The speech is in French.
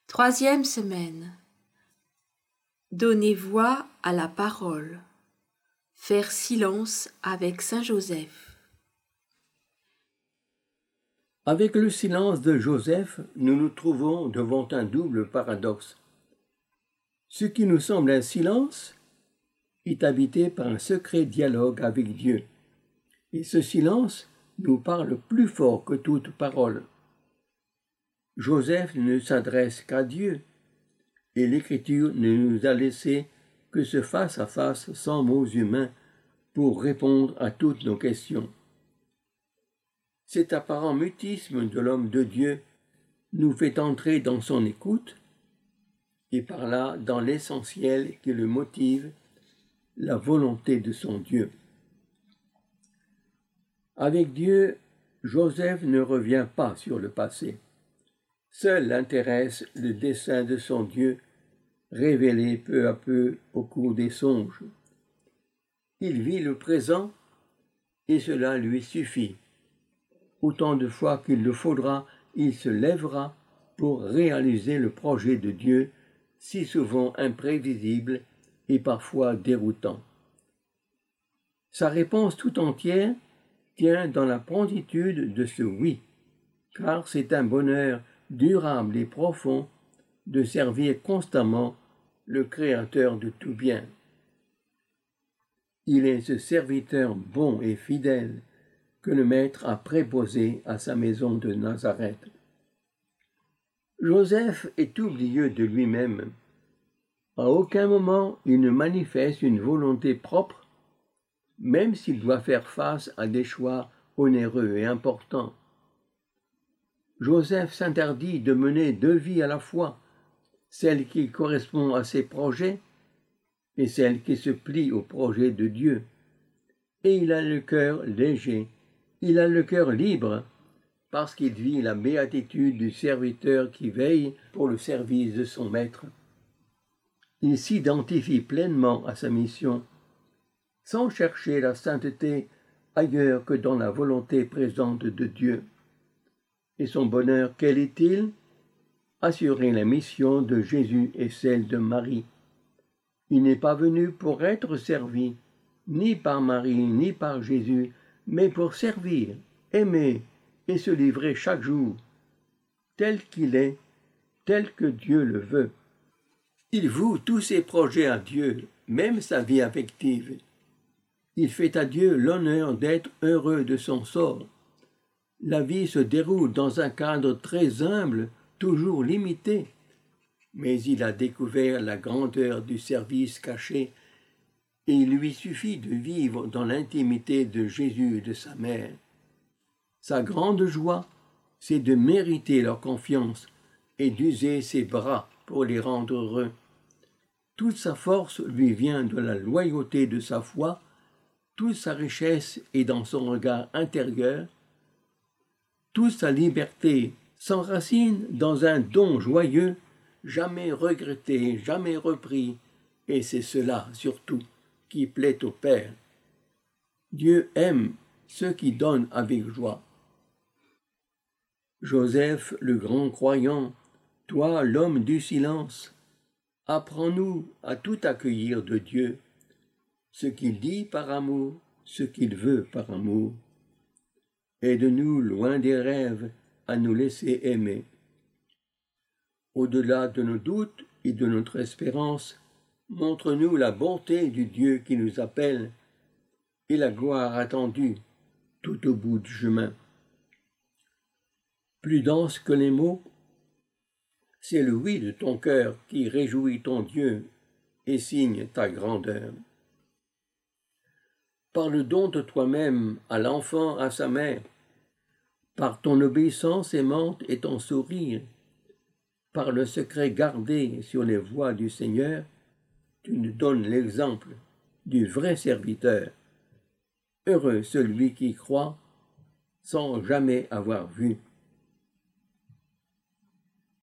Troisième semaine. Donner voix à la parole. Faire silence avec Saint Joseph. Avec le silence de Joseph, nous nous trouvons devant un double paradoxe. Ce qui nous semble un silence est habité par un secret dialogue avec Dieu. Et ce silence nous parle plus fort que toute parole. Joseph ne s'adresse qu'à Dieu, et l'Écriture ne nous a laissé que ce face-à-face sans mots humains pour répondre à toutes nos questions. Cet apparent mutisme de l'homme de Dieu nous fait entrer dans son écoute, et par là dans l'essentiel qui le motive, la volonté de son Dieu. Avec Dieu, Joseph ne revient pas sur le passé. Seul l'intéresse le dessein de son Dieu, révélé peu à peu au cours des songes. Il vit le présent, et cela lui suffit. Autant de fois qu'il le faudra, il se lèvera pour réaliser le projet de Dieu, si souvent imprévisible et parfois déroutant. Sa réponse tout entière tient dans la promptitude de ce oui, car c'est un bonheur durable et profond de servir constamment le Créateur de tout bien. Il est ce serviteur bon et fidèle que le Maître a préposé à sa maison de Nazareth. Joseph est oublieux de lui-même. À aucun moment il ne manifeste une volonté propre, même s'il doit faire face à des choix onéreux et importants. Joseph s'interdit de mener deux vies à la fois, celle qui correspond à ses projets et celle qui se plie au projet de Dieu. Et il a le cœur léger, il a le cœur libre, parce qu'il vit la béatitude du serviteur qui veille pour le service de son maître. Il s'identifie pleinement à sa mission, sans chercher la sainteté ailleurs que dans la volonté présente de Dieu. Et son bonheur, quel est-il? Assurer la mission de Jésus et celle de Marie. Il n'est pas venu pour être servi, ni par Marie, ni par Jésus, mais pour servir, aimer et se livrer chaque jour, tel qu'il est, tel que Dieu le veut. Il voue tous ses projets à Dieu, même sa vie affective. Il fait à Dieu l'honneur d'être heureux de son sort. La vie se déroule dans un cadre très humble, toujours limité, mais il a découvert la grandeur du service caché, et il lui suffit de vivre dans l'intimité de Jésus et de sa mère. Sa grande joie, c'est de mériter leur confiance et d'user ses bras pour les rendre heureux. Toute sa force lui vient de la loyauté de sa foi, toute sa richesse est dans son regard intérieur, toute sa liberté s'enracine dans un don joyeux, jamais regretté, jamais repris, et c'est cela, surtout, qui plaît au Père. Dieu aime ceux qui donnent avec joie. Joseph, le grand croyant, toi, l'homme du silence, apprends-nous à tout accueillir de Dieu, ce qu'il dit par amour, ce qu'il veut par amour. Aide-nous, loin des rêves, à nous laisser aimer. Au-delà de nos doutes et de notre espérance, montre-nous la bonté du Dieu qui nous appelle et la gloire attendue tout au bout du chemin. Plus dense que les mots, c'est le oui de ton cœur qui réjouit ton Dieu et signe ta grandeur. Par le don de toi-même à l'enfant, à sa mère, par ton obéissance aimante et ton sourire, par le secret gardé sur les voies du Seigneur, tu nous donnes l'exemple du vrai serviteur. Heureux celui qui croit sans jamais avoir vu.